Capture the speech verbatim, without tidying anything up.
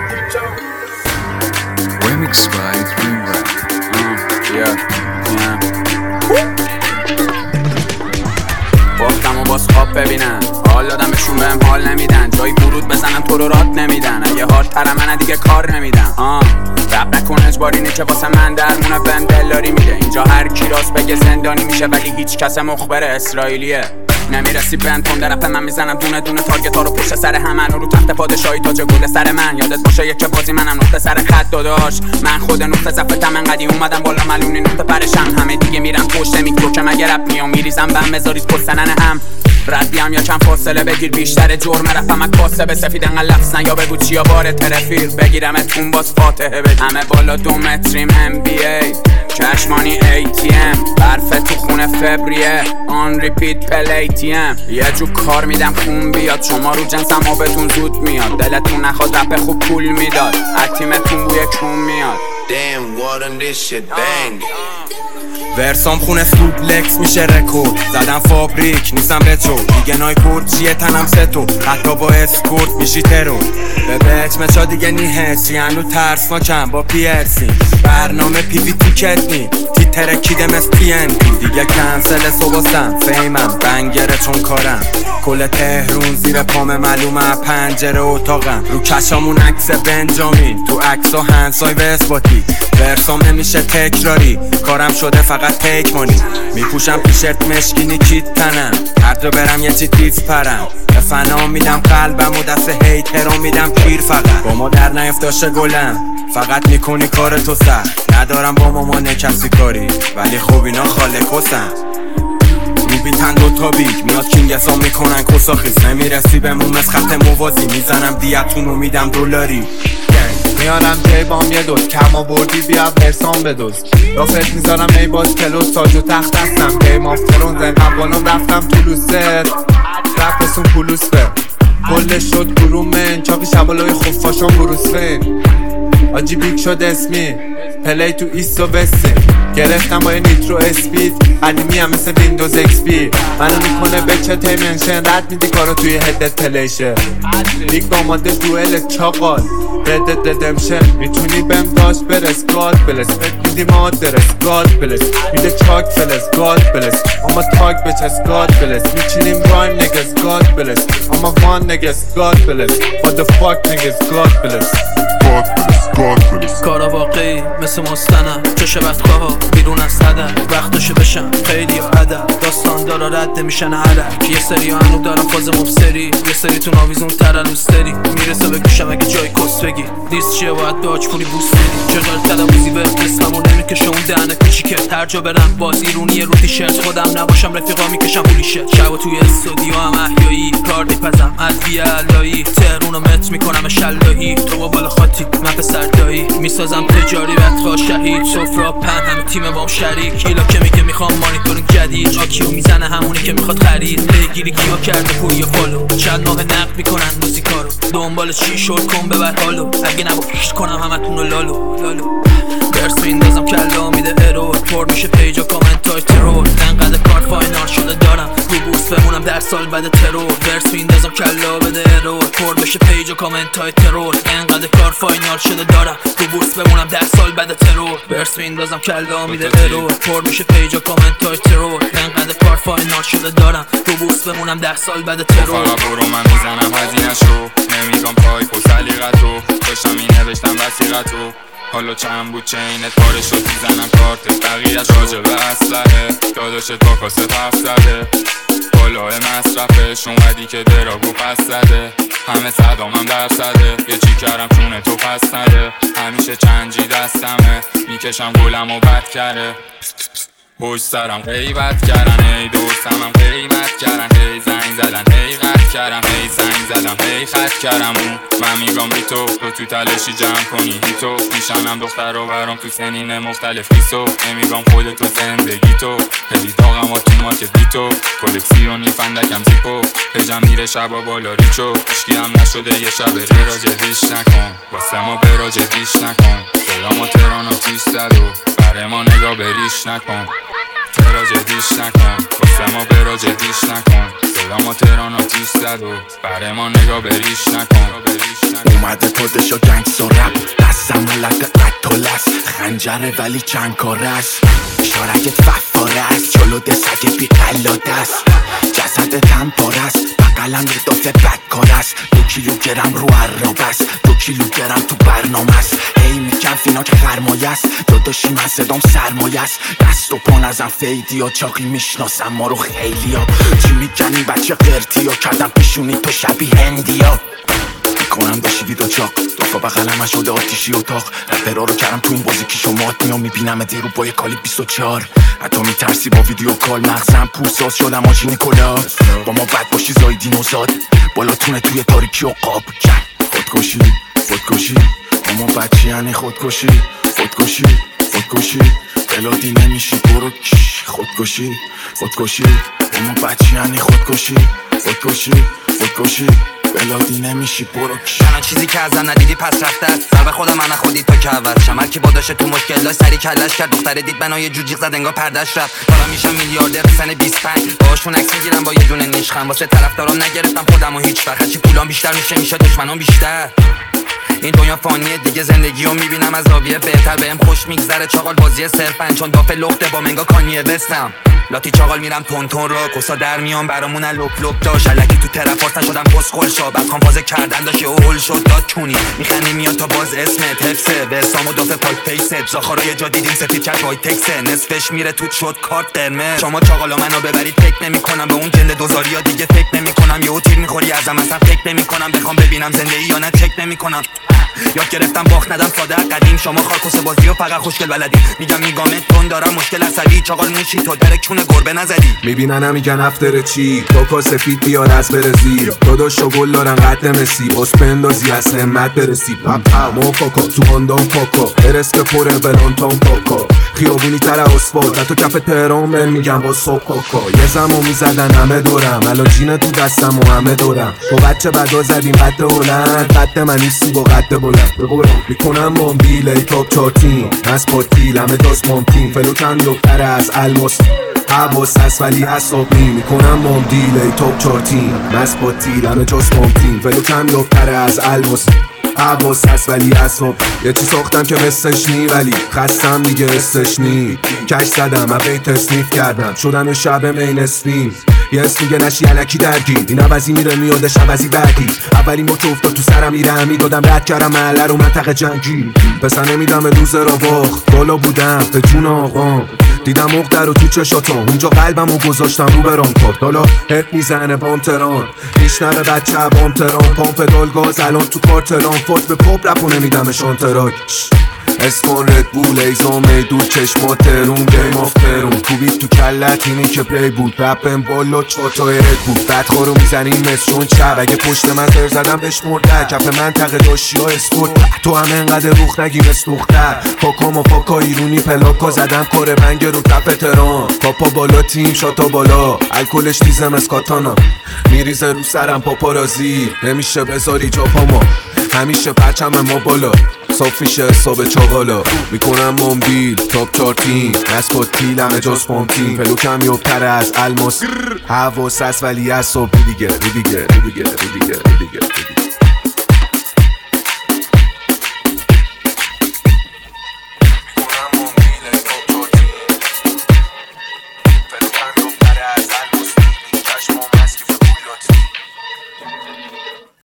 Remix by Dream Rap. uh, yeah, yeah. گفتم و باز خواب ببینن، حال دادمشون بهم حال نمیدن، جایی ورود بزنم تو رو راد نمیدن، اگه هارد ترم من دیگه کار نمیدن. آه رب نکن اجباری نه که واسه من درمونه بهم دلداری میده. اینجا هر کی راست بگه زندانی میشه، ولی هیچ کس مخبر اسرائیلیه. نمیرسی بند تون درپ من میزنم دونه دونه تارگت ها رو پشت سر همن، رو تخت پادشاهی تاج گل سر من. یادت باشه یک بازی منم نقطه سر خط داداش، من خود نقطه ضعفتم انقدی اومدم بالا ملونی نقطه پرشم. همه دیگه میرم پشت میکرو که مگه رپ میام میریزم بم بذارید پستنن هم ردیم یا چند فاصله بگیر بیشتر جرم رفتم از کاسه به سفید انقدر لفظ نیا بگو چیا باره ترفیق بگیرم اتون باز فاتحه بد. همه بالا دو متریم ام بی ای چشمانی ای تی ام برفه تو خونه فبریه آن ریپیت پل ای تی ام. یه جو کار میدم خون بیاد، شما رو جنسم آبتون زود میاد، دلتون نخواد رپ خوب پول میداد، اکتیمتون بوی کون میاد. Damn, what on this shit bang. ورسام خونه سوپلکس میشه رکورد، زدم فابریک نیستم بچو دیگه نایکورد چیه تنم ستو، حتی با اسکورت میشی ترور. به بچ مچا دیگه نی حسی هنو ترسناکم با پی ارسی، برنامه پی وی تیکت نی تی ترکیدم از تی ان تی دیگه کنسل صبحستم فیمم بنگره چون کارم کل تهرون زیر پام معلومه پنجره اتاقم، رو کشامون عکس بنجامین تو عکسا هنسای و اثباتی. ورسام نمیشه تکراری کارم شده فقط تک مانی، میپوشم تیشرت مشکینی کیت تنم هر جا برم یه چی تیز پرم، به فنا میدم قلبم و دست هیترام میدم پیر، فقط با ما در نیفتاشه گلم فقط میکنی کار تو سخت، ندارم با مامان کسی کاری ولی خوب اینا خاله کسم. رو بیتن دوتا بیگ میاد کینگسا میکنن کساخیز، نمیرسی به مومس خط موازی میزنم دیتونو میدم دلاری. میارم جیبام یه دوست کم آوردی بیا برسام بدوز، رافت میذارم ای باز کلوز تاج و تخت هستم گیم آف ترونز انقدر بالام رفتم طولوست رفتسون پولوس به کلش شد گرومن چاقی شبالای خفاشان بروسفین آجی بیگ شد اسمی پلی تو ایست و وستین گرفتم با یه نیترو اسپید قدیمی هم مثل ویندوز ایکس پی منو میکنه بچه تیمنشن رد میدی کارو توی هدت پلیشه بیگ داماده دوئل چاقال ردت ردمشن میتونی بهم داشت برس گاد بلس بد میدی مادرس گاد بلس میده چاک فلس گاد بلس اما تاک بچس گاد بلس میچینیم رایم نگز گاد بلس اما وان نگز گاد بلس what the fuck نگز گاد بلس کارا واقعی مثل مستنم چشه وقتگاه ها بیرون از هدف وقتشو بشم خیلی ها عدد داستان دارا رد میشن علک، یه سری ها هنو دارم فاز مبصری، یه سری تو ناویزون ترلوستری میرسه به گوشم اگه جای کس بگی دیست چیه باید داج پولی بوست بدی چقدر تلویزی به اسممو نمیکشه اون دهنه کوچیکه هر جا برم باز ایرونیه رو تیشرت خودم نباشم رفیقا میکشم پولی شد شبا توی استودیو هم احیایی کار میپزم ادویه علایی تهرونو مت میکنم شلاهی تو با بالا خاطی من پسر دایی میسازم تجاری بدخواه شهید سفرا پن همه تیم بام شریک ایلا که میگه میخوام مانیتورینگ جدید آکیو میزنه همونی که میخواد خرید پیگیری کیا کرده پوی و فالو چند ماه نقد میکنن موزیکا رو دنبال چی شد کن ببر حالو اگه نبا پیشت کنم همتون رو لالو لالو درس میندازم کلا میده ارور پر میشه پیجا کامنت های ترور انقدر کار فاینال شده دارم رو بورس بمونم در سال بعد ترور درس میندازم کلا بده ارور پر بشه پیجا کامنت های ترور انقدر کار فاینال شده دارم رو بورس بمونم در سال بعد ترور درس میندازم کلا میده ارور پر میشه پیجا کامنت های ترور انقدر کار فاینال شده دارم رو بورس بمونم در سال بعد ترور فقط برو من میزنم هزینه‌شو نمیگم پایپ و سلیقتو داشتم مینوشتم وثیقتو حالا چند بود چینت پاره شد میزنم کارت بقیه‌اش راجع به اسلحه داداشت با کاسه هفت زده بالای مصرفش اومدی که دراگو پس زده همه صدامم در صده یه چی کردم چونه تو پس نده همیشه چنجی دستمه میکشم گلم و بد کرده پشت سرم غیبت کردن هی دوستمم قیمت کردن هی زنگ زدن هی قد کردم هی زنگ زدم هی خط کردم اون من میگم بی تو تو تو تلاشی جمع کنی هی تو میشنم دختر و برام تو سنین مختلف بیسو نمیگم خودتو زندگی تو هلی داغم و تو ماکت بی تو کلکسیونی فندکم زیپو پجم میره شبا بالا ریچو اشکی هم نشده یه شب برا جدیش نکن واسه ما برا جدیش نکن صدا ما تران آتیش زد و برای ما نگاه بریش نکن برا جدیش نکن واسه ما برا جدیش نکن خدا ما تهران آتیش زد و برای ما نگاه بریش نکن. اومده پادشا گنگس و رپ دستم ملک قتل است خنجره ولی چند کاره است شارگت ففاره است جلو دستگه بی قلاده است جسدت هم پاره است بقلم یه دافه بدکار است دو کیلوگرم رو عراب است دو کیلوگرم تو برنامه است هی میگم فینا که خرمایه است داداشی من صدام سرمایه است دست و پا نزن فیدی ها چاقی میشناسم ما رو خیلی ها چی میگن این بچه قرتی ها کردم پیشونی تو شبیه هندی ها میکنم داشیدی دا چاق دافا بغلم شده آتیشی اتاق رپرها رو کردم تو این بازی که شمات میام میبینم دیرو با یه کالی بیست و چهار حتی میترسی با ویدیو کال مغزم پوساز شدم آجی نیکولا با ما بد باشی زایدین و زاد بالاتونه توی تاریکی و قاب خودکشی خودکشی اما بچی یعنی خودکشی خودکشی خودکشی بلادی نمیشی برو کش خودکشی خودکشی اما بچی یعنی خودکشی خودکشی خودکشی بلادی نمیشی برو کش تنها چیزی که ازم ندیدی پس رفته است سر به خودم من خودی تو که عوض شمر کی باداشه تو مشکل سری کلش کرد دختره دید بنای جوجیق زد انگار پردش رفت دارم میشم میلیاردر سن بیست و پنج باهاشون عکس میگیرم با یه دونه نیشخند واسه طرفدارام نگرفتم خودمو هیچ وقت هرچی پولام بیشتر میشه میشه دشمنام بیشتر این دنیا فانیه دیگه زندگیو میبینم از زاویه بهتر بهم خوش میگذره چاقال بازی صرفن چون دافه لخته با منگا کانیه بستم لاتی چاقال میرم تون تون را کسا در میان برامون لپ لپ داشت الکی تو ترپاس نشدم پسخول شا بعد خان فاز کردن داشت اول شد داد کونی میخندی میاد تا باز اسمت حفظه ورسام و دافه پاک پیست زاخارا یه جا دیدیم سفید چک وای تکسه نصفش میره توت شد کارت قرمز شما چاقالا منو ببرید فکر نمیکنم به اون جنده دوزاریا دیگه فکر نمیکنم یهو تیر میخوری ازم اصلا فکر نمیکنم بخوام ببینم زنده ای یا نه چک نمیکنم یاد گرفتم باخت ندم ساده قدیم شما خارکوس بازی و فقط خوشگل بلدی میگم میگامت تون دارم مشکل عصبی چاقال موشی تو در کونه گربه نزدی میبیننم میگن افتر چی کوکا سفید بیار از برزیل داداش و گل دارن قد مسی باز پندازی از همت برسی پم پم موفاکا تو هاندام پاکا ارس که پره بلانتان پاکا خیابونی تر اسفالت حتی کف تهران من میگم با صبح کاکا یه زمان میزدن همه دورم الان جینه تو دستم و همه دورم با بچه بدا زدیم قد هلند قد من نیستی با قد بلند بقورم میکنم مامبیل ای تاپ چارتین از پاتیل همه داست مامتین فلوکن دکتر از الماس حواس هست ولی حسابی میکنم مامدیل ای تاپ چارتین از پاتیل همه جاست مامتین فلوکن دکتر از الماس حواس هست ولی حساب یه چی ساختم که مثلش نی ولی خستم دیگه استش نی کش زدم اوی تصنیف کردم شدم شب مین اسپین یه اسم میگه نشی علکی درگیر این عوضی میره میادش عوضی بعدی اولین با که افتاد تو سرم میره میدادم رد کردم محله رو منطقه جنگی پسر نمیدم روز را باخت بالا بودم به جون آقام دیدم مقدر رو تو چشاتم اونجا قلبم رو گذاشتم رو برام کرد حالا هپ میزنه بام تران میشنوه بچه بام تران پامپ دال گاز الان تو کارتران فوت به پاپ رپو نمیدم شانتراک اسکان رد بول ایزا میدو چشما ترون گیم آف ترون کوبید تو کلت اینی که پلی بود رپم بالا چاتای رد بود بدخارو میزنیم مسشون چب اگه پشت من تر زدم بهش مرده کف منطقه داشتی ها اسپورت تو هم انقدر روخ نگی مثل دختر پاکا ما پاکا ایرونی پلاکا زدم کار بنگ رو کف تران پاپا بالا تیم شاتا بالا الکلش دیزم از کاتانا میریزه رو سرم پاپارازی نمیشه بذاری جا پاما همیشه پرچم ما بالا صاف میشه حساب چاقالا میکنم مامبیل تاپ چارتین از پاتیل همه جاست پامتین پلوکم یوبتر از الماس حواس هست ولی از صبح دیگه دیگه دیگه دیگه دیگه دیگه